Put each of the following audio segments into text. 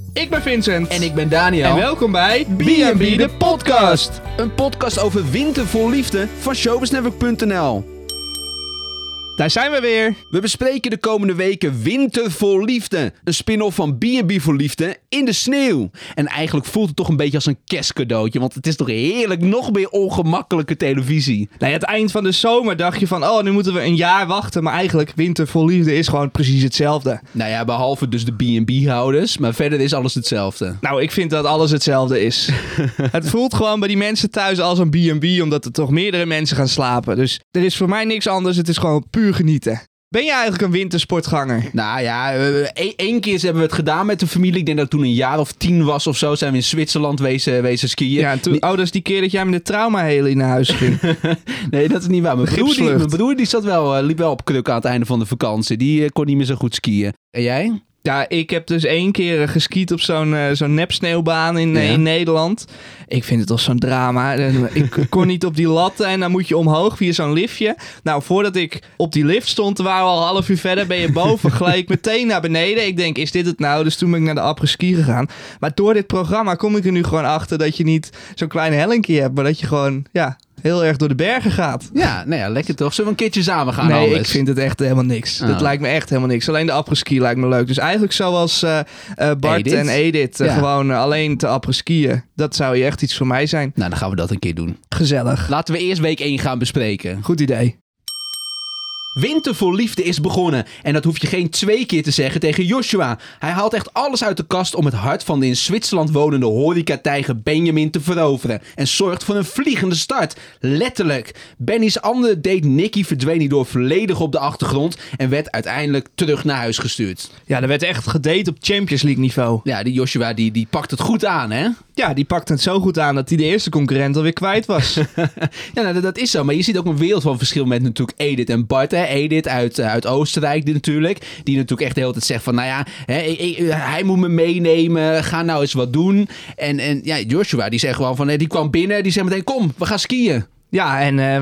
Ik ben Vincent. En ik ben Daniel. En welkom bij B&B de podcast. Een podcast over winter vol liefde van showbizNetwork.nl. Daar zijn we weer. We bespreken de komende weken Winter vol Liefde. Een spin-off van B&B voor Liefde in de sneeuw. En eigenlijk voelt het toch een beetje als een kerstcadeautje. Want het is toch heerlijk nog meer ongemakkelijke televisie. Nou, het eind van de zomer dacht je van... nu moeten we een jaar wachten. Maar eigenlijk Winter vol Liefde is gewoon precies hetzelfde. Nou ja, behalve dus de B&B-houders. Maar verder is alles hetzelfde. Nou, ik vind dat alles hetzelfde is. Het voelt gewoon bij die mensen thuis als een B&B. Omdat er toch meerdere mensen gaan slapen. Dus er is voor mij niks anders. Het is gewoon puur genieten. Ben jij eigenlijk een wintersportganger? Nou ja, één keer hebben we het gedaan met de familie. Ik denk dat het toen een jaar of 10 was of zo. Zijn we in Zwitserland wezen skiën. Ja, dat is die keer dat jij met de traumaheli naar huis ging. Nee, dat is niet waar. Mijn broer die liep wel op kruk aan het einde van de vakantie. Die kon niet meer zo goed skiën. En jij? Ja, ik heb dus 1 keer geskiet op zo'n nepsneeuwbaan in Nederland. Ik vind het toch zo'n drama. Ik kon niet op die latten en dan moet je omhoog via zo'n liftje. Nou, voordat ik op die lift stond, waren we al half uur verder. Ben je boven, gleed ik meteen naar beneden. Ik denk, is dit het nou? Dus toen ben ik naar de après-ski gegaan. Maar door dit programma kom ik er nu gewoon achter dat je niet zo'n klein hellinkje hebt, maar dat je gewoon, heel erg door de bergen gaat. Ja, nou ja, lekker toch. Zullen we een keertje samen gaan? Nee, ik vind het echt helemaal niks. Dat lijkt me echt helemaal niks. Alleen de après-ski lijkt me leuk. Dus eigenlijk zoals Bart Edith. en Edith gewoon alleen te après-skiën. Dat zou je echt iets voor mij zijn. Nou, dan gaan we dat een keer doen. Gezellig. Laten we eerst week 1 gaan bespreken. Goed idee. Winter vol Liefde is begonnen. En dat hoef je geen 2 keer te zeggen tegen Joshua. Hij haalt echt alles uit de kast om het hart van de in Zwitserland wonende horecatijger Benjamin te veroveren. En zorgt voor een vliegende start. Letterlijk. Benny's andere date Nicky verdween hierdoor volledig op de achtergrond. En werd uiteindelijk terug naar huis gestuurd. Ja, er werd echt gedate op Champions League niveau. Ja, die Joshua die pakt het goed aan, hè? Ja, die pakt het zo goed aan dat hij de eerste concurrent alweer kwijt was. Ja, nou, dat is zo. Maar je ziet ook een wereld van verschil met natuurlijk Edith en Bart. Hè? Edith uit Oostenrijk natuurlijk. Die natuurlijk echt de hele tijd zegt van... Nou ja, hij moet me meenemen. Ga nou eens wat doen. En Joshua die zegt gewoon van... Die kwam binnen. Die zegt meteen... Kom, we gaan skiën. Ja,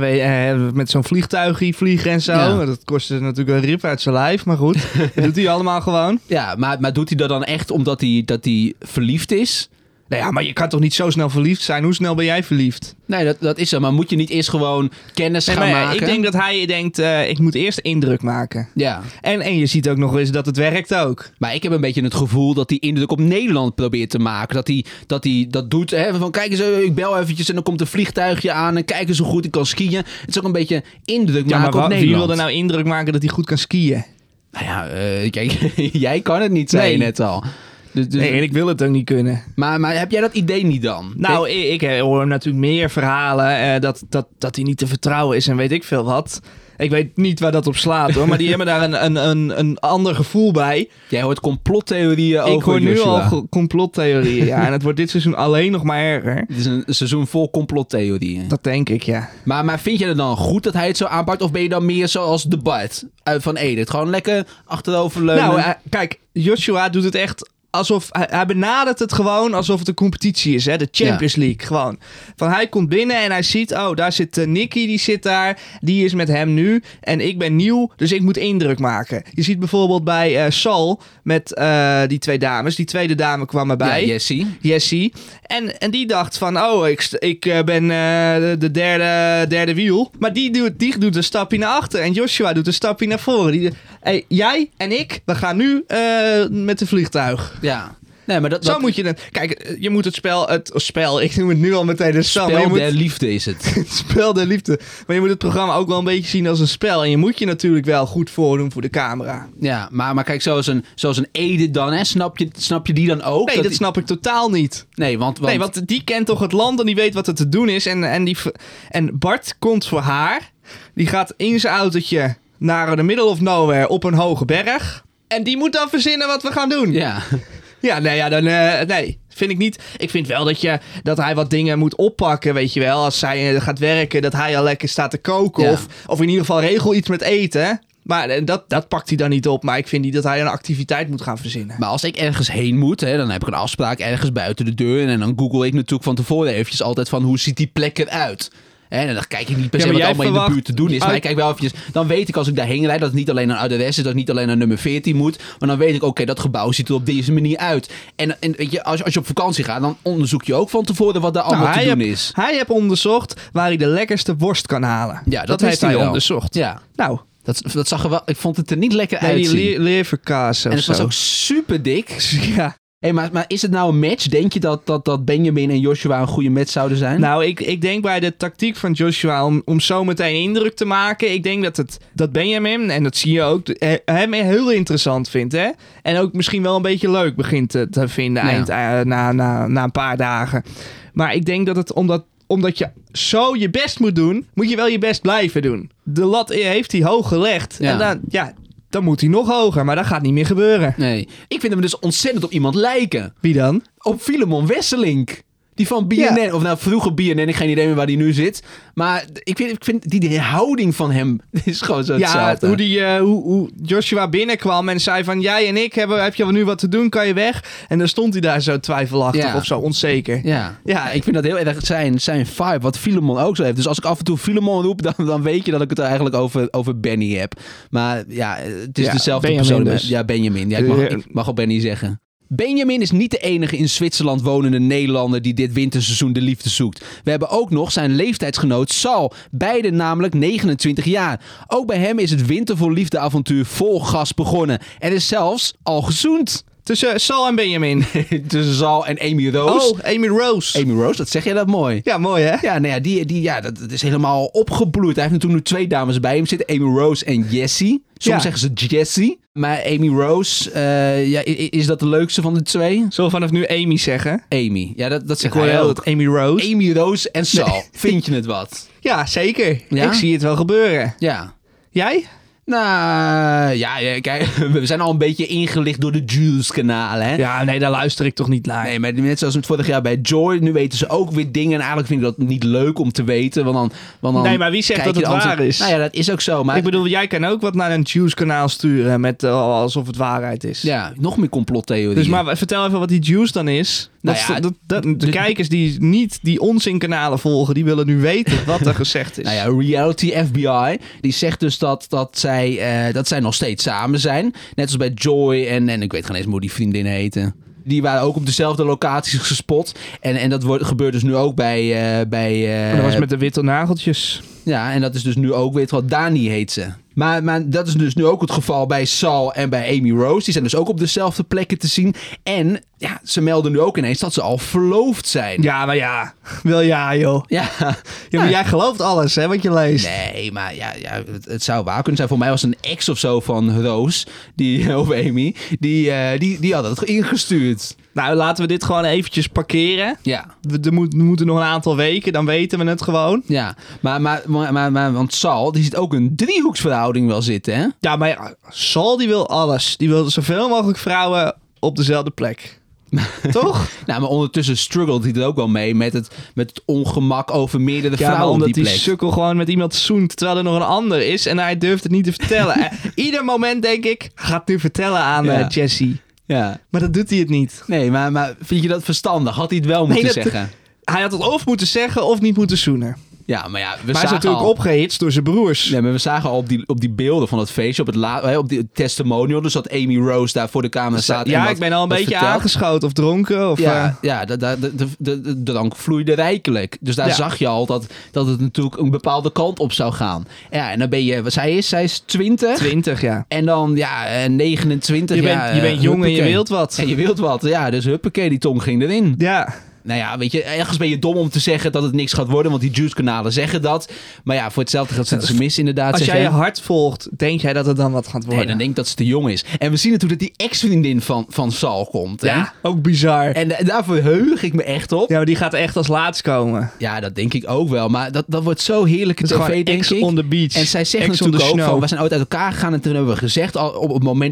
en met zo'n vliegtuigje vliegen en zo. Ja. Dat kostte natuurlijk een rip uit zijn lijf. Maar goed, dat doet hij allemaal gewoon. Ja, maar doet hij dat dan echt omdat hij verliefd is? Nou ja, maar je kan toch niet zo snel verliefd zijn? Hoe snel ben jij verliefd? Nee, dat is zo. Maar moet je niet eerst gewoon kennis gaan maken? Ik denk dat hij denkt, ik moet eerst indruk maken. Ja. En je ziet ook nog eens dat het werkt ook. Maar ik heb een beetje het gevoel dat hij indruk op Nederland probeert te maken. Dat hij dat doet. Hè, van kijk eens, ik bel eventjes en dan komt een vliegtuigje aan. En kijk eens hoe goed ik kan skiën. Het is ook een beetje indruk maken op Nederland. Wie wil er nou indruk maken dat hij goed kan skiën? Nou ja, kijk, jij kan het niet, zei je net al. Nee, en ik wil het ook niet kunnen. Maar heb jij dat idee niet dan? Nou, ik hoor natuurlijk meer verhalen dat hij niet te vertrouwen is en weet ik veel wat. Ik weet niet waar dat op slaat hoor, maar die hebben daar een ander gevoel bij. Jij hoort complottheorieën over Joshua. Ik hoor nu al complottheorieën, ja. En het wordt dit seizoen alleen nog maar erger. Het is een seizoen vol complottheorieën. Dat denk ik, ja. Maar vind je het dan goed dat hij het zo aanpakt? Of ben je dan meer zoals de Bart van Edith? Gewoon lekker achteroverleunen? Nou, kijk, Joshua doet het echt... Alsof hij benadert het gewoon alsof het een competitie is, hè? De Champions League, gewoon. Van hij komt binnen en hij ziet, daar zit Nicky, die zit daar, die is met hem nu en ik ben nieuw, dus ik moet indruk maken. Je ziet bijvoorbeeld bij Sal met die 2 dames, die tweede dame kwam erbij. Ja, Jessie. En die dacht van, ik ben de derde wiel, maar die doet een stapje naar achter en Joshua doet een stapje naar voren. Jij en ik, we gaan nu met de vliegtuig. Ja. Nee, maar Zo moet je het... Kijk, je moet het spel... Ik noem het nu al meteen een spel. Spel der liefde is het. Het spel der liefde. Maar je moet het programma ook wel een beetje zien als een spel. En je moet je natuurlijk wel goed voordoen voor de camera. Ja, maar kijk, zoals een Edith dan, hè? Snap je die dan ook? Nee, dat snap ik totaal niet. Nee, want die kent toch het land en die weet wat er te doen is. En Bart komt voor haar. Die gaat in zijn autootje naar de middle of nowhere op een hoge berg. En die moet dan verzinnen wat we gaan doen. Ja. Ja, nee, vind ik niet. Ik vind wel dat hij wat dingen moet oppakken, weet je wel. Als zij gaat werken, dat hij al lekker staat te koken. Ja. Of in ieder geval regel iets met eten. Maar dat pakt hij dan niet op. Maar ik vind niet dat hij een activiteit moet gaan verzinnen. Maar als ik ergens heen moet, hè, dan heb ik een afspraak ergens buiten de deur. En dan google ik natuurlijk van tevoren eventjes altijd van hoe ziet die plek eruit. En dan kijk ik niet per se Ja, wat maar allemaal jij in de buurt te doen is. Maar ik kijk wel eventjes... Dan weet ik als ik daarheen rijd dat het niet alleen een adres is. Dat het niet alleen naar nummer 14 moet. Maar dan weet ik, oké, dat gebouw ziet er op deze manier uit. En weet je, als je op vakantie gaat, dan onderzoek je ook van tevoren wat daar allemaal te doen is. Hij heeft onderzocht waar hij de lekkerste worst kan halen. Ja, dat heeft hij wel onderzocht. Ja. Nou, Dat zag er wel... Ik vond het er niet lekker uitzien. die leverkaas En of het zo. was ook super dik. Ja. Hey, maar is het nou een match? Denk je dat Benjamin en Joshua een goede match zouden zijn? Nou, ik denk bij de tactiek van Joshua om zo meteen indruk te maken. Ik denk dat Benjamin, en dat zie je ook, hem heel interessant vindt. Hè? En ook misschien wel een beetje leuk begint te vinden na een paar dagen. Maar ik denk dat het omdat je zo je best moet doen, moet je wel je best blijven doen. De lat heeft hij hoog gelegd. Ja. En dan moet hij nog hoger, maar dat gaat niet meer gebeuren. Nee. Ik vind hem dus ontzettend op iemand lijken. Wie dan? Op Filemon Wesselink. Die van BNN. Ja. Of nou, vroeger BNN. Ik geen idee meer waar die nu zit. Maar ik vind die houding van hem is gewoon zo hetzelfde. Hoe Joshua binnenkwam en zei van... Jij en ik heb je nu wat te doen, kan je weg? En dan stond hij daar zo twijfelachtig of zo onzeker. Ja, ik vind dat heel erg zijn vibe. Wat Filemon ook zo heeft. Dus als ik af en toe Filemon roep, dan weet je dat ik het eigenlijk over Benny heb. Maar ja, het is dezelfde Benjamin persoon. dus. Ja, Benjamin. Ja, ik mag al Benny zeggen. Benjamin is niet de enige in Zwitserland wonende Nederlander die dit winterseizoen de liefde zoekt. We hebben ook nog zijn leeftijdsgenoot Sal, beide namelijk 29 jaar. Ook bij hem is het winter voor liefdeavontuur vol gas begonnen. Er is zelfs al gezoend. Tussen Sal en Benjamin. Tussen Sal en Amy Rose. Oh, Amy Rose. Amy Rose, dat zeg je dat mooi. Ja, mooi hè? Ja, nou ja, dat is helemaal opgebloeid. Hij heeft natuurlijk nu 2 dames bij hem zitten. Amy Rose en Jessie. Soms zeggen ze Jessie. Maar Amy Rose, is dat de leukste van de 2? Zullen we vanaf nu Amy zeggen? Amy. Ja, dat zeg Ik hoor hij heel ook. dat Amy Rose. Amy Rose en Sal. Nee. Vind je het wat? Ja, zeker. Ja? Ik zie het wel gebeuren. Ja. Jij? Nou, ja, kijk, we zijn al een beetje ingelicht door de Juice-kanalen, hè? Ja, nee, daar luister ik toch niet naar. Nee, maar net zoals het vorig jaar bij Joy, nu weten ze ook weer dingen. En eigenlijk vind ik dat niet leuk om te weten, want dan Nee, maar wie zegt kijk dat je het de waar is? Nou ja, dat is ook zo. Maar Ik bedoel, jij kan ook wat naar een Juice-kanaal sturen met alsof het waarheid is. ja, nog meer complottheorieën. Dus maar vertel even wat die Juice dan is. Nou ja, De kijkers die niet die onzinkanalen volgen, die willen nu weten wat er gezegd is. Nou ja, Reality FBI, die zegt dus dat zij nog steeds samen zijn. Net als bij Joy en ik weet geen eens hoe die vriendin heten. Die waren ook op dezelfde locaties gespot. En dat gebeurt dus nu ook bij dat was met de witte nageltjes. ja, en dat is dus nu ook, weet je wat, Dani heet ze. Maar dat is dus nu ook het geval bij Sal en bij Amy Rose. Die zijn dus ook op dezelfde plekken te zien. En ja, ze melden nu ook ineens dat ze al verloofd zijn. Ja, maar ja. Wel ja, joh. Ja. Ja, maar jij gelooft alles, hè, wat je leest. Nee, maar ja, het zou waar kunnen zijn. Voor mij was een ex of zo van Roos, of Amy, die had het ingestuurd. Nou, laten we dit gewoon eventjes parkeren. Ja. We moeten nog een aantal weken, dan weten we het gewoon. Ja, maar want Sal, die ziet ook een driehoeksverhouding wel zitten, hè? Ja, maar ja, Sal die wil alles. Die wil zoveel mogelijk vrouwen op dezelfde plek. Toch? Nou, maar ondertussen struggelt hij er ook wel mee met het ongemak over meerdere Ja, maar vrouwen op omdat die die plek. sukkel gewoon met iemand zoent, terwijl er nog een ander is en hij durft het niet te vertellen. Ieder moment denk ik, gaat nu vertellen aan Jessie. Ja. Maar dat doet hij het niet. Nee, maar vind je dat verstandig? Had hij het wel moeten zeggen? Hij had het of moeten zeggen of niet moeten zoenen. Ja, maar ja, Maar hij is natuurlijk opgehitst door zijn broers. Nee, maar we zagen al op die beelden van het feestje, op die testimonial, dus dat Amy Rose daar voor de camera staat. Ja, ik ben al een beetje vertelt. aangeschoten of dronken. Of, de drank vloeide rijkelijk. Dus daar zag je al dat het natuurlijk een bepaalde kant op zou gaan. Ja, en dan ben je, zij is 20. 20, ja. En dan, 29. Je bent jong en je wilt wat. En je wilt wat, ja. Dus huppakee, die tong ging erin. Ja. Nou ja, weet je, ergens ben je dom om te zeggen dat het niks gaat worden, want die Juice-kanalen zeggen dat. Maar ja, voor hetzelfde geld zitten ze mis inderdaad. Als jij je hart volgt, denk jij dat het dan wat gaat worden? Nee, dan denk ik dat ze te jong is. En we zien natuurlijk dat die ex-vriendin van Sal komt. Hè? Ja, ook bizar. En daarvoor heug ik me echt op. Ja, maar die gaat echt als laatst komen. Ja, dat denk ik ook wel. Maar dat wordt zo heerlijke tv, denk ik. on the beach. En zij zegt Ex on natuurlijk the ook snow. van, we zijn ooit uit elkaar gegaan en toen hebben we gezegd, al op het moment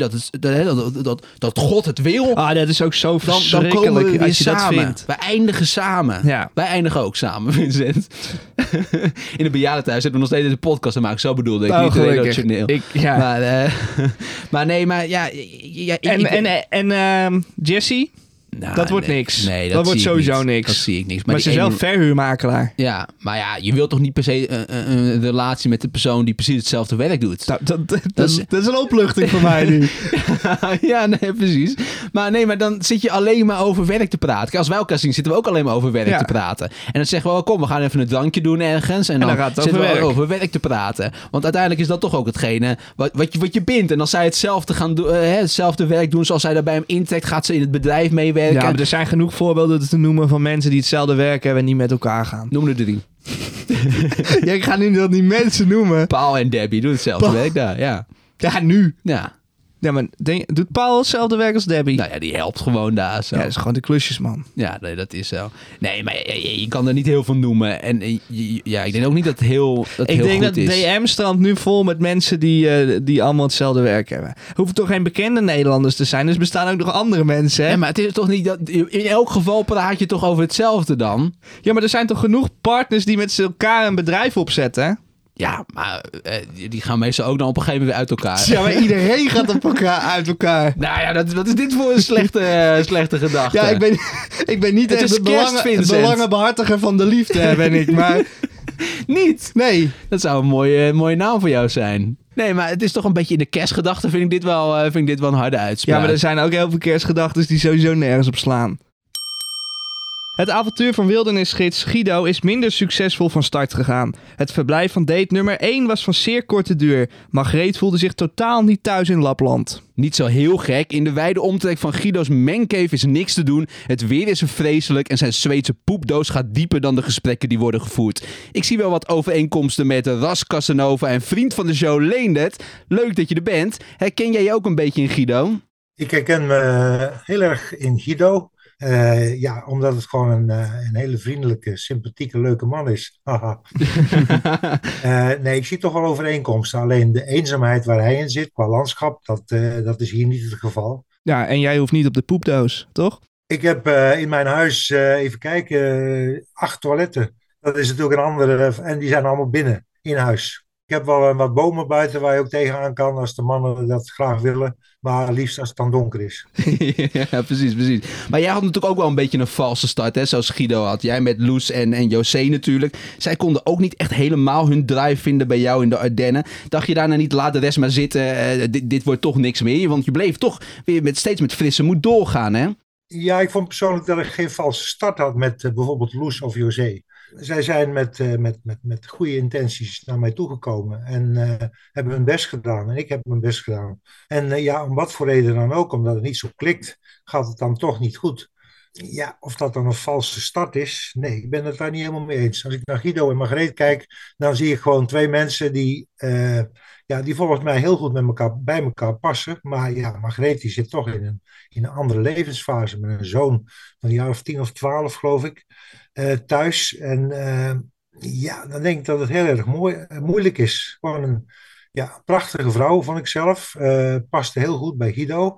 dat God het wil, Ah, dat is ook zo dan verschrikkelijk komen we weer als je samen. dat vindt. We eindigen samen. Ja. Wij eindigen ook samen, Vincent. In het bejaardentehuis zitten we nog steeds in de podcast te maken. Zo bedoelde ik, Oh, niet gelukkig. relationeel. Ja. Maar nee, maar ja... En Jessie, Nou, dat wordt niks. Nee, dat wordt sowieso niet. niks. Dat zie ik niks. Maar ze is wel verhuurmakelaar. Ja, maar ja, je wilt toch niet per se een relatie met de persoon die precies hetzelfde werk doet? Dat is een opluchting voor mij nu. Ja, nee, precies. Maar dan zit je alleen maar over werk te praten. Kijk, als wij elkaar zien, zitten we ook alleen maar over werk te praten. En dan zeggen we, kom, we gaan even een drankje doen ergens. En dan gaat het zitten we werk. over werk te praten. Want uiteindelijk is dat toch ook hetgene wat je bindt. En als zij hetzelfde gaan doen, hetzelfde werk doen zoals zij daar bij hem intrekt, gaat ze in het bedrijf meewerken. Ja, maar er zijn genoeg voorbeelden te noemen van mensen die hetzelfde werk hebben en niet met elkaar gaan. Noem er 3. Ja, ik ga nu dat niet mensen noemen. Paul en Debbie doen hetzelfde werk daar, ja. Ja, nu. Ja. Ja, maar doet Paul hetzelfde werk als Debbie? Nou ja, die helpt gewoon daar zo. Ja, dat is gewoon de klusjesman. Ja, nee, dat is zo. Nee, maar je kan er niet heel veel noemen. En ik denk ook niet dat het heel goed is. Ik denk dat DM strandt nu vol met mensen die allemaal hetzelfde werk hebben. Hoeven toch geen bekende Nederlanders te zijn. Dus bestaan ook nog andere mensen, hè? Ja, maar het is toch niet dat... In elk geval praat je toch over hetzelfde dan? Ja, maar er zijn toch genoeg partners die met elkaar een bedrijf opzetten? Ja, maar die gaan meestal ook dan op een gegeven moment weer uit elkaar. Ja, maar iedereen gaat uit elkaar. Nou ja, wat is dit voor een slechte gedachte? Ja, ik ben niet het echt de belangenbehartiger van de liefde, ben ik. Maar niet? Nee. Dat zou een mooie naam voor jou zijn. Nee, maar het is toch een beetje in de kerstgedachte vind ik dit wel een harde uitspraak. Ja, maar er zijn ook heel veel kerstgedachten die sowieso nergens op slaan. Het avontuur van wildernisgids Guido is minder succesvol van start gegaan. Het verblijf van date nummer 1 was van zeer korte duur. Margreet voelde zich totaal niet thuis in Lapland. Niet zo heel gek. In de wijde omtrek van Guido's mancave is niks te doen. Het weer is vreselijk en zijn Zweedse poepdoos gaat dieper dan de gesprekken die worden gevoerd. Ik zie wel wat overeenkomsten met Ras Casanova en vriend van de show Leendert. Leuk dat je er bent. Herken jij je ook een beetje in Guido? Ik herken me heel erg in Guido. Omdat het gewoon een hele vriendelijke, sympathieke, leuke man is. Haha. Nee, ik zie toch wel overeenkomsten. Alleen de eenzaamheid waar hij in zit, qua landschap, dat is hier niet het geval. Ja, en jij hoeft niet op de poepdoos, toch? Ik heb in mijn huis, even kijken, 8 toiletten. Dat is natuurlijk een andere, en die zijn allemaal binnen, in huis. Ik heb wel wat bomen buiten waar je ook tegenaan kan als de mannen dat graag willen. Maar liefst als het dan donker is. Ja, precies. Maar jij had natuurlijk ook wel een beetje een valse start, hè? Zoals Guido had. Jij met Loes en José natuurlijk. Zij konden ook niet echt helemaal hun drive vinden bij jou in de Ardennen. Dacht je daarna niet, laat de rest maar zitten. Dit wordt toch niks meer. Want je bleef toch weer steeds met frisse moed doorgaan, hè? Ja, ik vond persoonlijk dat ik geen valse start had met bijvoorbeeld Loes of José. Zij zijn met goede intenties naar mij toegekomen en hebben hun best gedaan. En ik heb mijn best gedaan. En om wat voor reden dan ook, omdat het niet zo klikt, gaat het dan toch niet goed. Ja, of dat dan een valse start is, nee, ik ben het daar niet helemaal mee eens. Als ik naar Guido en Margreet kijk, dan zie ik gewoon 2 mensen die volgens mij heel goed bij elkaar passen. Maar ja, Margreet die zit toch in een andere levensfase met een zoon van een jaar of 10 of 12, geloof ik. Thuis. En dan denk ik dat het heel erg moeilijk is. Gewoon een prachtige vrouw, vond ik zelf. Paste heel goed bij Guido.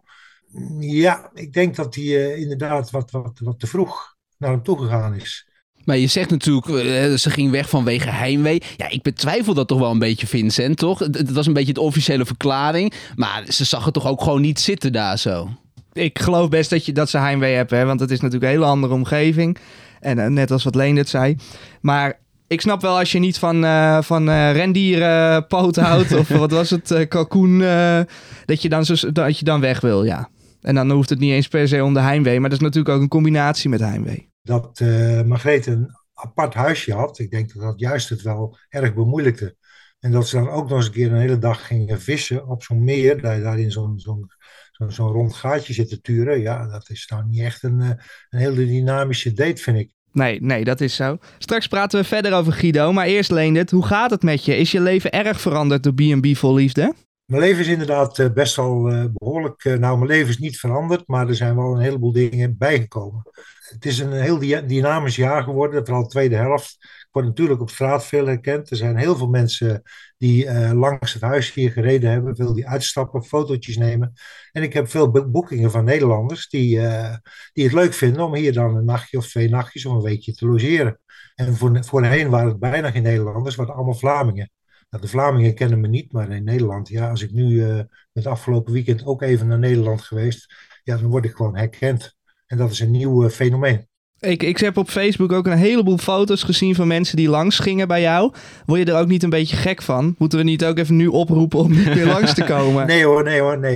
Ja, ik denk dat hij inderdaad wat te vroeg naar hem toegegaan is. Maar je zegt natuurlijk, ze ging weg vanwege heimwee. Ja, ik betwijfel dat toch wel een beetje, Vincent, toch? Het was een beetje de officiële verklaring. Maar ze zag het toch ook gewoon niet zitten daar zo? Ik geloof best dat ze heimwee hebben, hè? Want het is natuurlijk een hele andere omgeving. En net als wat Leendert zei. Maar ik snap wel als je niet van rendierpoot houdt. Of wat was het, kalkoen. Dat je dan weg wil, ja. En dan hoeft het niet eens per se om de heimwee. Maar dat is natuurlijk ook een combinatie met heimwee. Dat Margreet een apart huisje had. Ik denk dat dat juist het wel erg bemoeilijkte. En dat ze dan ook nog eens een keer een hele dag gingen vissen op zo'n meer. Daar in zo'n rond gaatje zit te turen. Ja, dat is nou niet echt een hele dynamische date, vind ik. Nee, dat is zo. Straks praten we verder over Guido. Maar eerst, Leendert, hoe gaat het met je? Is je leven erg veranderd door B&B Vol Liefde? Mijn leven is inderdaad best wel behoorlijk... mijn leven is niet veranderd, maar er zijn wel een heleboel dingen bijgekomen. Het is een heel dynamisch jaar geworden, vooral de tweede helft. Ik word natuurlijk op straat veel herkend. Er zijn heel veel mensen die langs het huis hier gereden hebben. Veel die uitstappen, fotootjes nemen. En ik heb veel boekingen van Nederlanders die het leuk vinden om hier dan een nachtje of 2 nachtjes of een weekje te logeren. En voorheen waren het bijna geen Nederlanders, het waren allemaal Vlamingen. Nou, de Vlamingen kennen me niet, maar in Nederland, ja, als ik nu het afgelopen weekend ook even naar Nederland geweest, ja, dan word ik gewoon herkend. En dat is een nieuw fenomeen. Ik heb op Facebook ook een heleboel foto's gezien van mensen die langs gingen bij jou. Word je er ook niet een beetje gek van? Moeten we niet ook even nu oproepen om niet meer langs te komen? Nee hoor.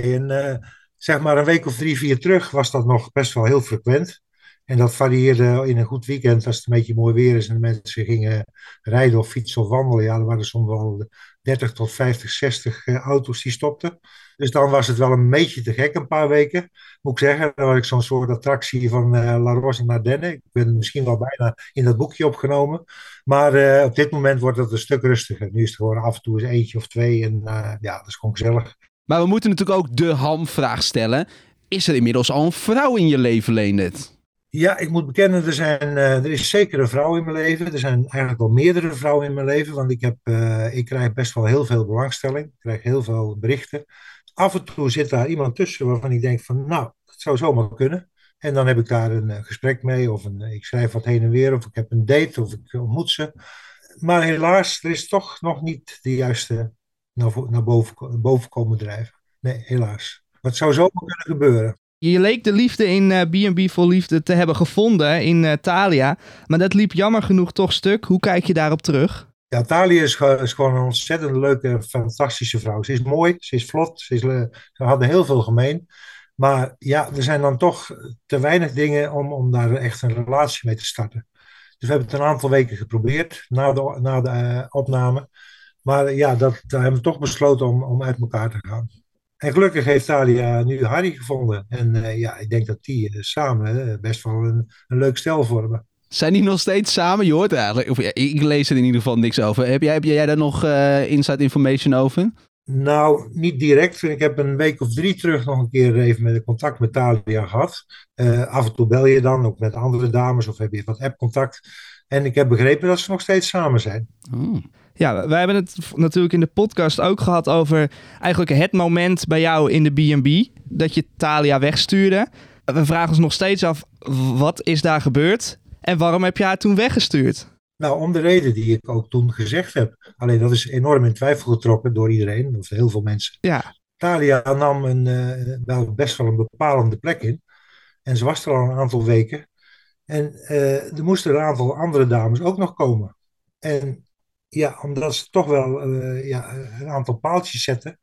En, zeg maar een week of 3, 4 terug was dat nog best wel heel frequent. En dat varieerde in een goed weekend als het een beetje mooi weer is en de mensen gingen rijden of fietsen of wandelen. Ja, er waren soms wel 30 tot 50, 60 auto's die stopten. Dus dan was het wel een beetje te gek een paar weken. Moet ik zeggen, dan was ik zo'n soort attractie van La Roze en Ardennen. Ik ben misschien wel bijna in dat boekje opgenomen. Maar op dit moment wordt het een stuk rustiger. Nu is het gewoon af en toe eens eentje of twee. En ja, dat is gewoon gezellig. Maar we moeten natuurlijk ook de hamvraag stellen. Is er inmiddels al een vrouw in je leven, Leendert? Ja, ik moet bekennen, er is zeker een vrouw in mijn leven. Er zijn eigenlijk wel meerdere vrouwen in mijn leven. Want ik krijg best wel heel veel belangstelling. Ik krijg heel veel berichten. Af en toe zit daar iemand tussen waarvan ik denk van, nou, dat zou zomaar kunnen. En dan heb ik daar een gesprek mee. Of ik schrijf wat heen en weer. Of ik heb een date. Of ik ontmoet ze. Maar helaas, er is toch nog niet de juiste naar boven komen drijven. Nee, helaas. Maar het zou zomaar kunnen gebeuren. Je leek de liefde in B&B Vol Liefde te hebben gevonden in Thalia. Maar dat liep jammer genoeg toch stuk. Hoe kijk je daarop terug? Ja, Thalia is gewoon een ontzettend leuke, fantastische vrouw. Ze is mooi, ze is vlot, ze hadden heel veel gemeen. Maar ja, er zijn dan toch te weinig dingen om daar echt een relatie mee te starten. Dus we hebben het een aantal weken geprobeerd na de opname. Maar ja, daar hebben we toch besloten om uit elkaar te gaan. En gelukkig heeft Thalia nu Harry gevonden. En ja, ik denk dat die samen best wel een leuk stel vormen. Zijn die nog steeds samen? Je hoort eigenlijk, of ja, ik lees er in ieder geval niks over. Heb jij daar nog inside information over? Nou, niet direct. Ik heb een week of 3 terug nog een keer even contact met Thalia gehad. Af en toe bel je dan, ook met andere dames, of heb je wat app-contact. En ik heb begrepen dat ze nog steeds samen zijn. Oh. Ja, wij hebben het natuurlijk in de podcast ook gehad over eigenlijk het moment bij jou in de B&B. Dat je Thalia wegstuurde. We vragen ons nog steeds af, wat is daar gebeurd? En waarom heb je haar toen weggestuurd? Nou, om de reden die ik ook toen gezegd heb. Alleen dat is enorm in twijfel getrokken door iedereen, of heel veel mensen. Ja. Thalia nam wel best wel een bepalende plek in. En ze was er al een aantal weken. En er moesten een aantal andere dames ook nog komen. En ja, omdat ze toch wel een aantal paaltjes zetten.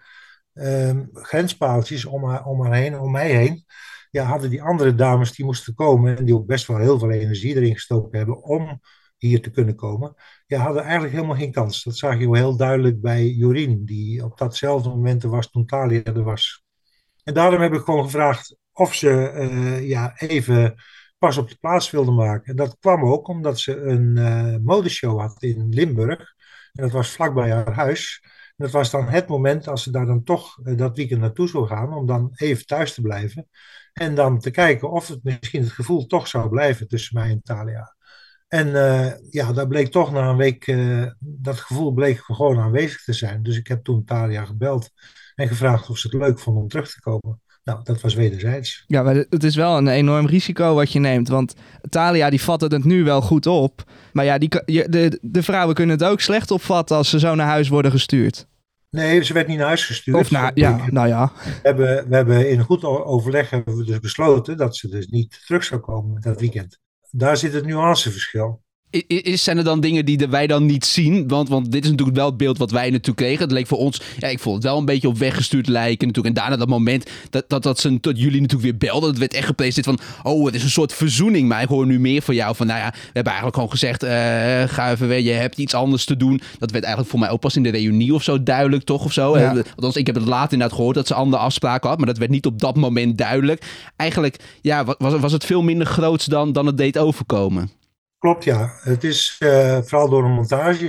Grenspaaltjes om mij heen. Ja, hadden die andere dames die moesten komen. En die ook best wel heel veel energie erin gestoken hebben om hier te kunnen komen. Ja, hadden eigenlijk helemaal geen kans. Dat zag je wel heel duidelijk bij Jorien. Die op datzelfde moment er was toen Thalia er was. En daarom heb ik gewoon gevraagd of ze even pas op de plaats wilde maken. En dat kwam ook omdat ze een modeshow had in Limburg. En dat was vlakbij haar huis. En dat was dan het moment als ze daar dan toch dat weekend naartoe zou gaan. Om dan even thuis te blijven. En dan te kijken of het misschien het gevoel toch zou blijven tussen mij en Thalia. En daar bleek toch na een week, dat gevoel bleek gewoon aanwezig te zijn. Dus ik heb toen Thalia gebeld en gevraagd of ze het leuk vond om terug te komen. Nou, dat was wederzijds. Ja, maar het is wel een enorm risico wat je neemt. Want Thalia die vat het nu wel goed op. Maar ja, de vrouwen kunnen het ook slecht opvatten als ze zo naar huis worden gestuurd. Nee, ze werd niet naar huis gestuurd. Of nou ja. We hebben in goed overleg hebben we dus besloten dat ze dus niet terug zou komen dat weekend. Daar zit het nuanceverschil. Zijn er dan dingen die wij dan niet zien? Want dit is natuurlijk wel het beeld wat wij natuurlijk kregen. Het leek voor ons, ja, ik vond het wel een beetje op weggestuurd lijken natuurlijk. En daarna dat moment dat jullie natuurlijk weer belden. Het werd echt gepresenteerd van, oh, het is een soort verzoening. Maar ik hoor nu meer van jou van, nou ja, we hebben eigenlijk gewoon gezegd, ga even weg, je hebt iets anders te doen. Dat werd eigenlijk voor mij ook pas in de reunie of zo duidelijk, toch? Of zo. Ja. Althans, ik heb het later inderdaad gehoord dat ze andere afspraken had. Maar dat werd niet op dat moment duidelijk. Eigenlijk, ja, was het veel minder groots dan het deed overkomen. Klopt, ja. Het is vooral door een montage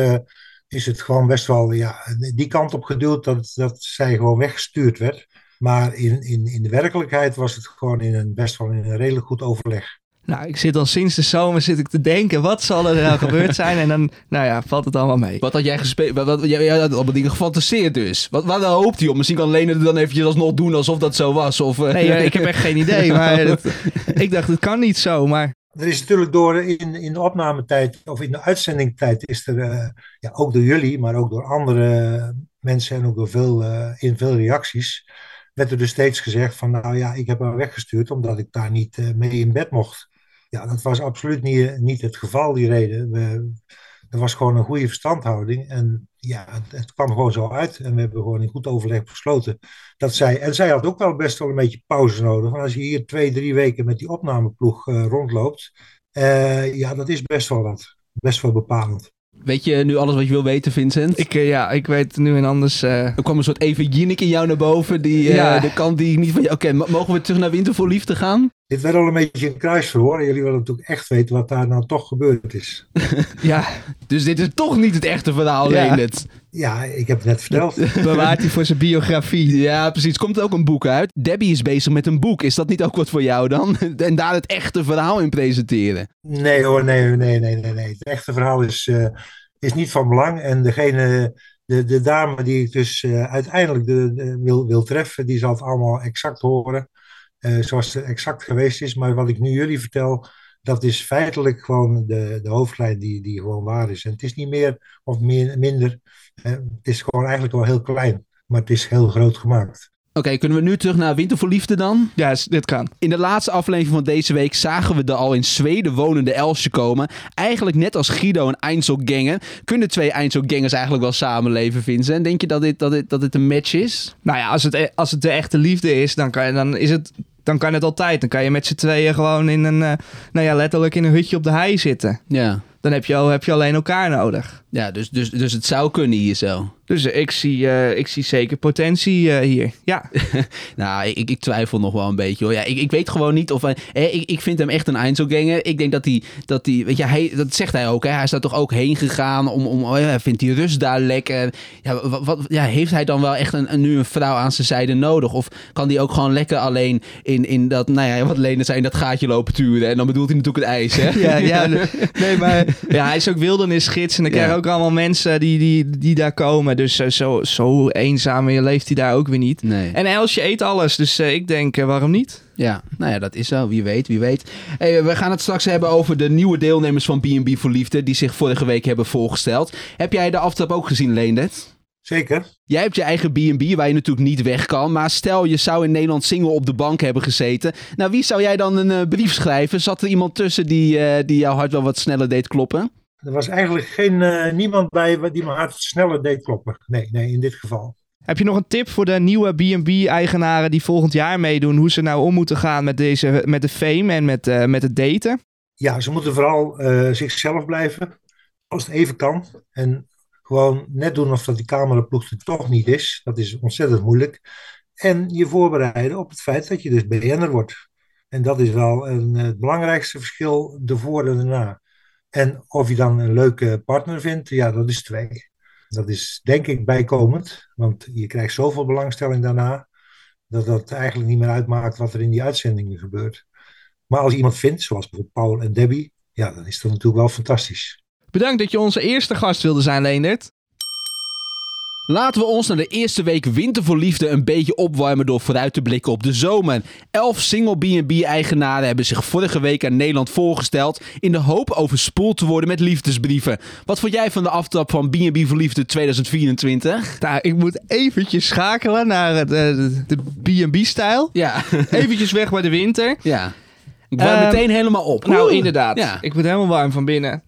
is het gewoon best wel die kant op geduwd dat zij gewoon weggestuurd werd. Maar in de werkelijkheid was het gewoon best wel in een redelijk goed overleg. Nou, ik zit al sinds de zomer te denken, wat zal er nou gebeurd zijn? En dan, nou ja, valt het allemaal mee. Wat had jij gespeeld? Jij had allemaal dingen gefantaseerd dus. Wat hoopt hij op? Misschien kan Lene het dan eventjes alsnog doen alsof dat zo was? Of, Nee, ik heb echt geen idee. Maar ik dacht, het kan niet zo, maar... Er is natuurlijk in de opnametijd of in de uitzendingtijd is er ook door jullie, maar ook door andere mensen en ook door veel reacties, werd er dus steeds gezegd van, nou ja, ik heb haar weggestuurd omdat ik daar niet mee in bed mocht. Ja, dat was absoluut niet het geval, die reden. Er was gewoon een goede verstandhouding en ja, het kwam gewoon zo uit. En we hebben gewoon in goed overleg besloten dat zij had ook wel best wel een beetje pauze nodig. Want als je hier 2-3 weken met die opnameploeg rondloopt, ja, dat is best wel wat. Best wel bepalend. Weet je nu alles wat je wil weten, Vincent? Ik weet het nu en anders. Er kwam een soort Eva Jinek in jou naar boven. De kant die niet van je... Oké, mogen we terug naar Winter voor Liefde gaan? Dit werd al een beetje een kruisverhoor. Jullie willen natuurlijk echt weten wat daar nou toch gebeurd is. Ja, dus dit is toch niet het echte verhaal, Leendert. Ja, ik heb het net verteld. Bewaart hij voor zijn biografie. Ja, precies. Komt er ook een boek uit? Debbie is bezig met een boek. Is dat niet ook wat voor jou dan? En daar het echte verhaal in presenteren? Nee hoor, nee. Het echte verhaal is niet van belang. En de dame die ik dus uiteindelijk wil treffen, die zal het allemaal exact horen. Zoals het exact geweest is. Maar wat ik nu jullie vertel, dat is feitelijk gewoon de hoofdlijn die gewoon waar is. En het is niet meer of minder. Het is gewoon eigenlijk wel heel klein. Maar het is heel groot gemaakt. Oké, kunnen we nu terug naar Winter voor Liefde dan? Ja, dit kan. In de laatste aflevering van deze week zagen we de al in Zweden wonende Elsje komen. Eigenlijk net als Guido en Einzelganger. Kunnen twee Einzelgangers eigenlijk wel samenleven, Vincent? Denk je dat dit een match is? Nou ja, als het de echte liefde is, dan kan het altijd. Dan kan je met z'n tweeën gewoon in letterlijk in een hutje op de hei zitten. Ja. Dan heb je alleen elkaar nodig. Ja, dus het zou kunnen hier zo. Dus ik zie zeker potentie hier. Ja. Nou, ik twijfel nog wel een beetje hoor. Ja, ik weet gewoon niet of... ik vind hem echt een Einzelganger. Ik denk dat hij weet je, dat zegt hij ook. Hè? Hij is daar toch ook heen gegaan hij vindt die rust daar lekker. Ja, heeft hij dan wel echt nu een vrouw aan zijn zijde nodig? Of kan die ook gewoon lekker alleen in dat, wat Leendert zei, in dat gaatje lopen turen? En dan bedoelt hij natuurlijk het ijs, hè? Ja, nee, maar ja, hij is ook wildernisgids en dan krijg je ook allemaal mensen die daar komen. Dus zo eenzaam leeft hij daar ook weer niet. Nee. En Elsje eet alles, dus ik denk, waarom niet? Ja, nou ja, dat is zo. Wie weet. Hey, we gaan het straks hebben over de nieuwe deelnemers van B&B voor Liefde, die zich vorige week hebben voorgesteld. Heb jij de aftrap ook gezien, Leendert? Zeker. Jij hebt je eigen B&B waar je natuurlijk niet weg kan. Maar stel je zou in Nederland single op de bank hebben gezeten. Nou, wie zou jij dan een brief schrijven? Zat er iemand tussen die jouw hart wel wat sneller deed kloppen? Er was eigenlijk niemand bij die mijn hart sneller deed kloppen. Nee, in dit geval. Heb je nog een tip voor de nieuwe B&B-eigenaren die volgend jaar meedoen? Hoe ze nou om moeten gaan met de fame en met het daten? Ja, ze moeten vooral zichzelf blijven. Als het even kan. En gewoon net doen of dat die cameraploeg er toch niet is. Dat is ontzettend moeilijk. En je voorbereiden op het feit dat je dus BN'er wordt. En dat is wel het belangrijkste verschil ervoor en daarna. En of je dan een leuke partner vindt, ja, dat is 2. Dat is denk ik bijkomend, want je krijgt zoveel belangstelling daarna, dat dat eigenlijk niet meer uitmaakt wat er in die uitzendingen gebeurt. Maar als je iemand vindt, zoals bijvoorbeeld Paul en Debbie, ja, dan is dat natuurlijk wel fantastisch. Bedankt dat je onze eerste gast wilde zijn, Leendert. Laten we ons naar de eerste week Winter voor Liefde een beetje opwarmen door vooruit te blikken op de zomer. 11 single B&B-eigenaren hebben zich vorige week aan Nederland voorgesteld in de hoop overspoeld te worden met liefdesbrieven. Wat vond jij van de aftrap van B&B voor Liefde 2024? Nou, ik moet eventjes schakelen naar de B&B-stijl. Ja. Eventjes weg bij de winter. Ja. Ik warm meteen helemaal op. Nou, inderdaad. Ja. Ik word helemaal warm van binnen.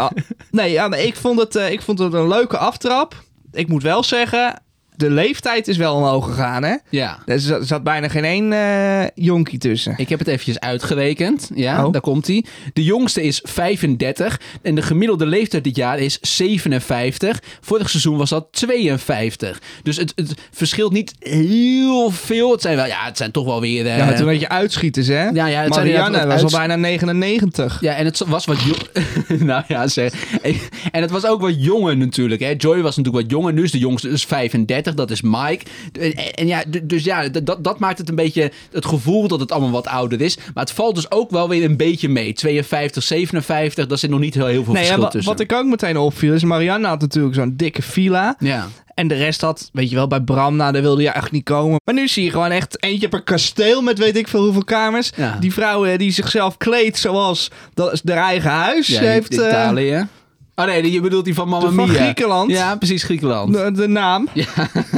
Ik vond het een leuke aftrap. Ik moet wel zeggen, de leeftijd is wel omhoog gegaan, hè? Ja. Er zat bijna geen één jonkie tussen. Ik heb het eventjes uitgerekend. Ja, Oh. Daar komt hij. De jongste is 35 en de gemiddelde leeftijd dit jaar is 57. Vorig seizoen was dat 52. Dus het verschilt niet heel veel. Het zijn toch wel weer... Ja, maar toen had je uitschieters, hè? Ja, het zijn Marianne was al bijna 99. Ja, en het was wat nou ja, zeg. En het was ook wat jonger natuurlijk. Hè. Joy was natuurlijk wat jonger. Nu is de jongste dus 35. Dat is Mike. En ja, dus ja, dat maakt het een beetje het gevoel dat het allemaal wat ouder is. Maar het valt dus ook wel weer een beetje mee. 52, 57, daar zit nog niet heel veel verschil tussen. Wat ik ook meteen opviel is, Marianne had natuurlijk zo'n dikke villa. Ja. En de rest had, weet je wel, bij Bram, daar wilde je echt niet komen. Maar nu zie je gewoon echt eentje per kasteel met weet ik veel hoeveel kamers. Ja. Die vrouw die zichzelf kleedt zoals haar eigen huis. Ja, heeft Italië. Oh nee, je bedoelt die van Mamma Van Mia. Griekenland. Ja, precies, Griekenland. De naam. Ja.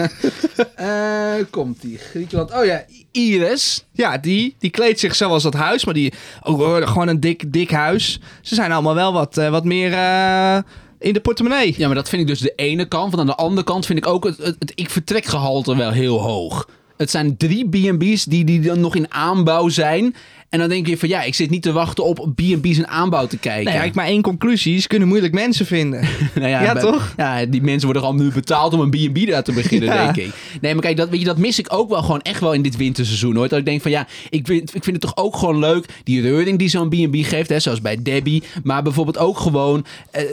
Komt die Griekenland. Oh ja, Iris. Ja, die kleedt zich zoals dat huis, maar die ook gewoon een dik huis. Ze zijn allemaal wel wat meer in de portemonnee. Ja, maar dat vind ik dus de ene kant. Want aan de andere kant vind ik ook het ik-vertrekgehalte wel heel hoog. Het zijn 3 B&B's die dan nog in aanbouw zijn. En dan denk je van ja, ik zit niet te wachten op B&B's in aanbouw te kijken. Nee, ik heb maar 1 conclusie. Ze kunnen moeilijk mensen vinden. Nou ja, toch? Ja, die mensen worden al nu betaald om een B&B daar te beginnen, denk ik. Nee, maar kijk, dat mis ik ook wel gewoon echt wel in dit winterseizoen, hoor. Dat ik denk van ja, ik vind het toch ook gewoon leuk, die reuring die zo'n B&B geeft, hè, zoals bij Debbie. Maar bijvoorbeeld ook gewoon,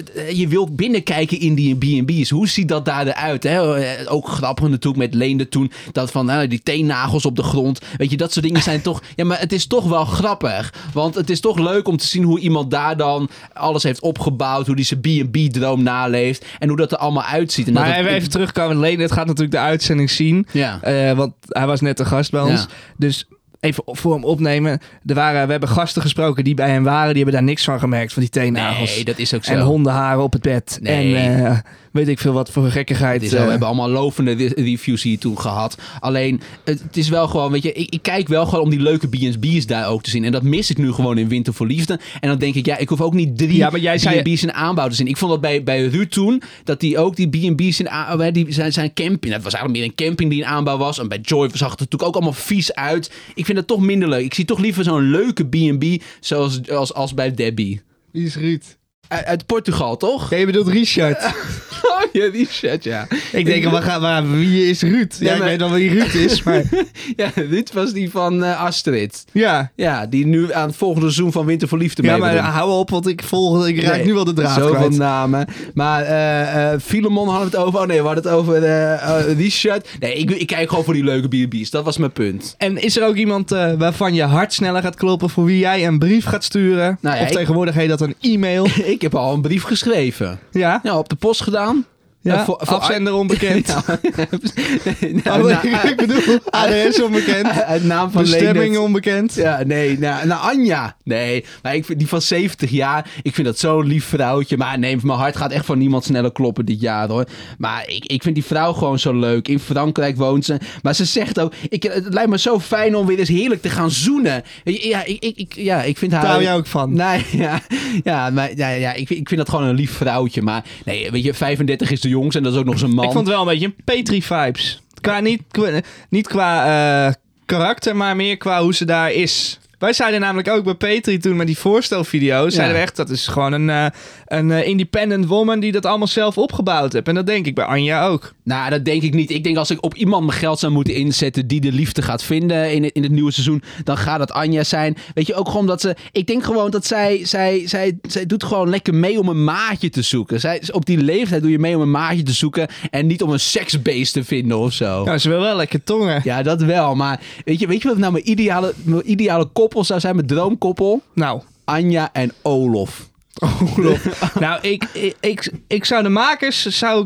je wilt binnenkijken in die B&B's. Hoe ziet dat daar eruit? Hè? Ook grappig natuurlijk met Leende toen, dat van die teennagels op de grond. Weet je, dat soort dingen zijn toch, ja, maar het is toch wel grappig. Want het is toch leuk om te zien hoe iemand daar dan alles heeft opgebouwd, hoe die zijn B&B-droom naleeft en hoe dat er allemaal uitziet. En maar even terugkomen, Leende, het gaat natuurlijk de uitzending zien. Ja. Want hij was net een gast bij ons. Dus even voor hem opnemen. We hebben gasten gesproken die bij hem waren. Die hebben daar niks van gemerkt, van die teennagels. Nee, dat is ook zo. En hondenharen op het bed. Nee. En weet ik veel wat voor gekkigheid. We hebben allemaal lovende reviews hier toen gehad. Alleen, het is wel gewoon, weet je, ik kijk wel gewoon om die leuke B&B's daar ook te zien. En dat mis ik nu gewoon in Winter voor Liefde. En dan denk ik, ja, ik hoef ook niet 3 B&B's in aanbouw te zien. Ik vond dat bij Ruud toen, dat die ook die B&B's in zijn camping, dat was eigenlijk meer een camping die in aanbouw was. En bij Joy zag het natuurlijk ook allemaal vies uit. Ik vind het toch minder leuk. Ik zie toch liever zo'n leuke B&B als bij Debbie. Wie is Ruud? Uit Portugal, toch? Ja, je bedoelt Richard. Oh ja, Richard, ja. Ik denk, wie is Ruud? Ja, ik weet wel wie Ruud is, maar... Ja, Ruud was die van Astrid. Ja. Ja, die nu aan het volgende seizoen van Winter voor Liefde mee. Ja, maar hou op, want ik raak nu wel de draad kwijt. Zoveel namen. Maar Filemon hadden we het over. Oh nee, we hadden het over Richard. Nee, ik kijk gewoon voor die leuke B&B's. Dat was mijn punt. En is er ook iemand waarvan je hart sneller gaat kloppen, voor wie jij een brief gaat sturen? Nou ja, of tegenwoordig heet dat een e-mail? Ik heb al een brief geschreven. Ja? Ja, op de post gedaan. Ja, voor afzender onbekend. Ik bedoel, adres onbekend. Het naam van bestemming onbekend. Ja, nee. Nou, Anja. Nee, maar ik vind die van 70 jaar. Ik vind dat zo'n lief vrouwtje. Maar nee, mijn hart gaat echt van niemand sneller kloppen dit jaar, hoor. Maar ik vind die vrouw gewoon zo leuk. In Frankrijk woont ze. Maar ze zegt ook, het lijkt me zo fijn om weer eens heerlijk te gaan zoenen. Ja, ik vind haar... Daar hou jij ook van. Nee, ik vind dat gewoon een lief vrouwtje. Maar nee, weet je, 35 is de jongste en dat is ook nog zijn man. Ik vond het wel een beetje een Petri-vibes. Niet qua karakter, maar meer qua hoe ze daar is. Wij zeiden namelijk ook bij Petri toen met die voorstelvideo's, zeiden we echt, dat is gewoon een independent woman die dat allemaal zelf opgebouwd heeft. En dat denk ik bij Anja ook. Nou, dat denk ik niet. Ik denk als ik op iemand mijn geld zou moeten inzetten die de liefde gaat vinden in het nieuwe seizoen, dan gaat dat Anja zijn. Weet je, ook gewoon dat ze... Ik denk gewoon dat zij doet gewoon lekker mee om een maatje te zoeken. Op die leeftijd doe je mee om een maatje te zoeken en niet om een seksbeest te vinden of zo. Nou, ze wil wel lekker tongen. Ja, dat wel. Maar weet je wat nou mijn ideale koppel zou zijn, mijn droomkoppel? Nou. Anja en Olof. Nou, ik zou de makers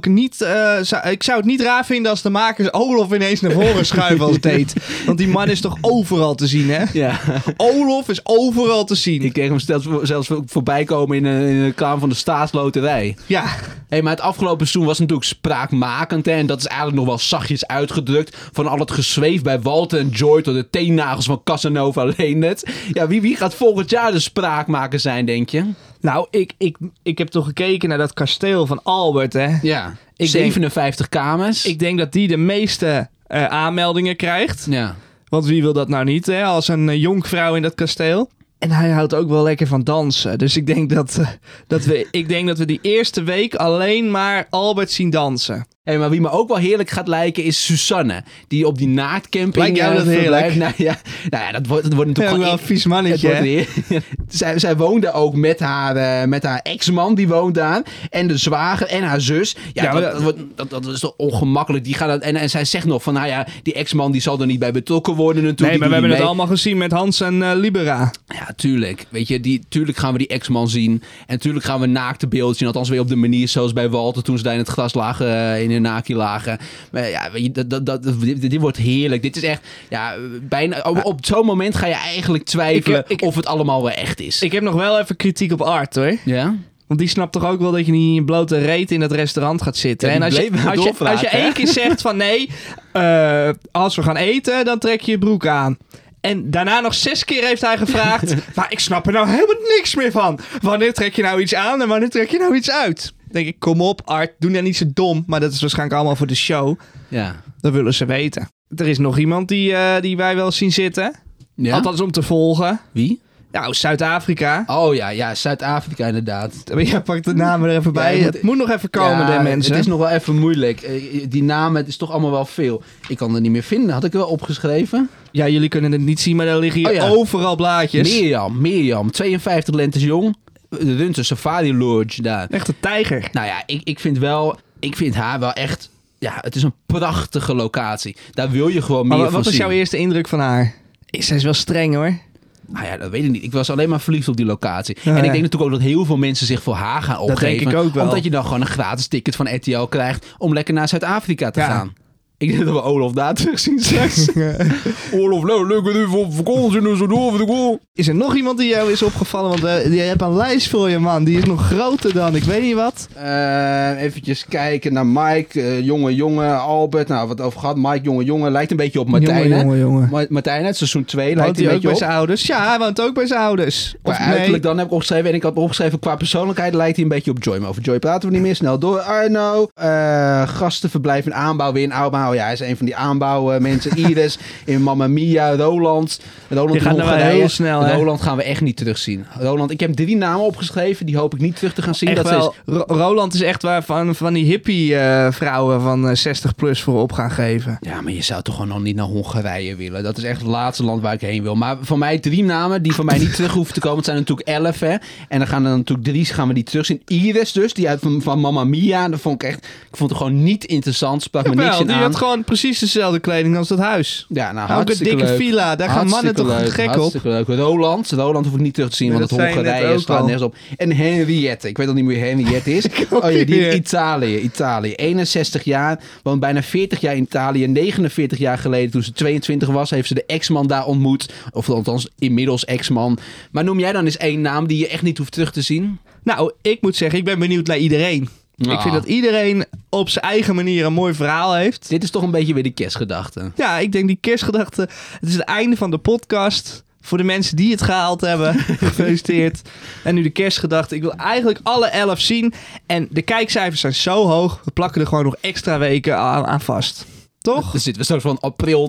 ik zou het niet raar vinden als de makers Olof ineens naar voren schuiven als date. Want die man is toch overal te zien, hè? Ja. Olof is overal te zien. Ik kreeg hem zelfs voorbij komen in een reclame van de staatsloterij. Ja. Hey, maar het afgelopen seizoen was natuurlijk spraakmakend. Hè? En dat is eigenlijk nog wel zachtjes uitgedrukt. Van al het gezweef bij Walter en Joy tot de teennagels van Casanova Leendert. Ja, wie gaat volgend jaar de spraakmaker zijn, denk je? Nou, ik heb toch gekeken naar dat kasteel van Albert, hè? Ja, 57 kamers. Ik denk dat die de meeste aanmeldingen krijgt. Ja. Want wie wil dat nou niet, hè? Als een jonkvrouw in dat kasteel. En hij houdt ook wel lekker van dansen. Dus ik denk dat we die eerste week alleen maar Albert zien dansen. Hey, maar wie me ook wel heerlijk gaat lijken is Susanne. Die op die naaktcamping... Lijkt jou dat heerlijk? Nou ja, dat wordt natuurlijk gewoon wel een vies mannetje. Zij woonde ook met haar ex-man, die woont daar. En de zwager en haar zus. Ja, dat is toch ongemakkelijk. Die gaan en zij zegt nog van, nou ja, die ex-man die zal er niet bij betrokken worden natuurlijk. Nee, maar we hebben het allemaal gezien met Hans en Libera. Ja, tuurlijk. Weet je, tuurlijk gaan we die ex-man zien. En tuurlijk gaan we naakte beelden zien. Althans weer op de manier zoals bij Walter toen ze daar in het gras lagen, in hun naki lagen. Maar ja, weet je, dit wordt heerlijk. Dit is echt, ja, bijna op zo'n moment ga je eigenlijk twijfelen of het allemaal wel echt is. Ik heb nog wel even kritiek op Art, hoor. Ja? Want die snapt toch ook wel dat je niet in blote reet in dat restaurant gaat zitten. Ja, en als je 1 keer zegt van nee, als we gaan eten, dan trek je je broek aan. En daarna nog 6 keer heeft hij gevraagd, maar ik snap er nou helemaal niks meer van. Wanneer trek je nou iets aan en wanneer trek je nou iets uit? Dan denk ik, kom op Art, doe nou niet zo dom. Maar dat is waarschijnlijk allemaal voor de show. Ja. Dat willen ze weten. Er is nog iemand die wij wel zien zitten. Ja? Althans om te volgen. Wie? Nou, Zuid-Afrika. Oh ja, Zuid-Afrika inderdaad. Jij pakt de namen er even bij. Ja, het moet nog even komen, de mensen. Het is nog wel even moeilijk. Die namen, het is toch allemaal wel veel. Ik kan het niet meer vinden. Had ik wel opgeschreven? Ja, jullie kunnen het niet zien, maar er liggen hier overal blaadjes. Mirjam. 52 lentes jong. Runt een safari lodge daar. Echt een tijger. Nou ja, ik vind haar wel echt... Ja, het is een prachtige locatie. Daar wil je gewoon meer van zien. Wat was jouw eerste indruk van haar? Zij is wel streng, hoor. Nou ja, dat weet ik niet. Ik was alleen maar verliefd op die locatie. En ik denk natuurlijk ook dat heel veel mensen zich voor haar gaan opgeven. Dat denk ik ook wel. Omdat je dan gewoon een gratis ticket van RTL krijgt om lekker naar Zuid-Afrika te gaan. Ik denk dat we Olaf daar terug zien straks. Olaf, nou, leuk dat u op vakantie en zo door. Is er nog iemand die jou is opgevallen? Want je hebt een lijst voor je, man. Die is nog groter dan, ik weet niet wat. Eventjes kijken naar Mike. Jonge, Albert. Nou, wat over gehad. Mike, jonge. Lijkt een beetje op Martijn. Jonge. Martijn uit seizoen 2 lijkt hij een ook beetje bij op. zijn ouders? Ja, hij woont ook bij zijn ouders. Qua uiterlijk dan heb ik opgeschreven. En ik had opgeschreven qua persoonlijkheid lijkt hij een beetje op Joy. Maar over Joy praten we niet meer. Snel door. Arno. Gastenverblijf in aanbouw. Weer in aanbouw. Ja, hij is een van die aanbouwmensen. Iris in Mamma Mia. Roland die gaat nou heel snel, hè? Roland gaan we echt niet terugzien. Roland, ik heb 3 namen opgeschreven. Die hoop ik niet terug te gaan zien. Echt dat wel. Roland is echt waar van die hippie vrouwen van 60 plus voor op gaan geven. Ja, maar je zou toch gewoon nog niet naar Hongarije willen. Dat is echt het laatste land waar ik heen wil. Maar voor mij 3 namen die van mij niet terug hoeven te komen. Het zijn natuurlijk 11, hè. En dan gaan er natuurlijk 3 gaan we niet terugzien. Iris dus, die uit van Mamma Mia. Dat vond ik vond het gewoon niet interessant. Sprak me niks in die aan. had gewoon precies dezelfde kleding als dat huis. Ja, nou, ook een dikke leuk. villa. Daar gaan mannen toch gek op. Hartstikke leuk. Roland hoef ik niet terug te zien, want het Hongarije staat nergens op. En Henriette. Ik weet nog niet meer wie Henriette is. Die Italië. 61 jaar. Woont bijna 40 jaar in Italië. 49 jaar geleden, toen ze 22 was, heeft ze de ex-man daar ontmoet. Of althans, inmiddels ex-man. Maar noem jij dan eens 1 naam die je echt niet hoeft terug te zien? Nou, ik moet zeggen, ik ben benieuwd naar iedereen. Ik vind dat iedereen op zijn eigen manier een mooi verhaal heeft. Dit is toch een beetje weer de kerstgedachte. Ja, ik denk die kerstgedachte. Het is het einde van de podcast. Voor de mensen die het gehaald hebben. Gefeliciteerd. En nu de kerstgedachte. Ik wil eigenlijk alle 11 zien. En de kijkcijfers zijn zo hoog. We plakken er gewoon nog extra weken aan vast. Toch? Dus zitten we straks van april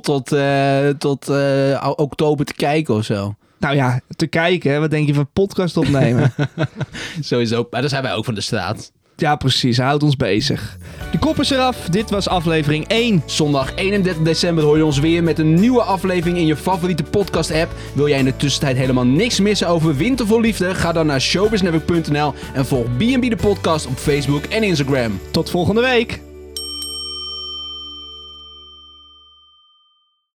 tot oktober te kijken of zo. Nou ja, te kijken. Wat denk je van podcast opnemen? Sowieso. Maar daar zijn wij ook van de straat. Ja, precies. Hij houdt ons bezig. De kop is eraf. Dit was aflevering 1. Zondag 31 december hoor je ons weer met een nieuwe aflevering in je favoriete podcast-app. Wil jij in de tussentijd helemaal niks missen over Winter vol Liefde? Ga dan naar showbiznetwerk.nl en volg B&B de podcast op Facebook en Instagram. Tot volgende week.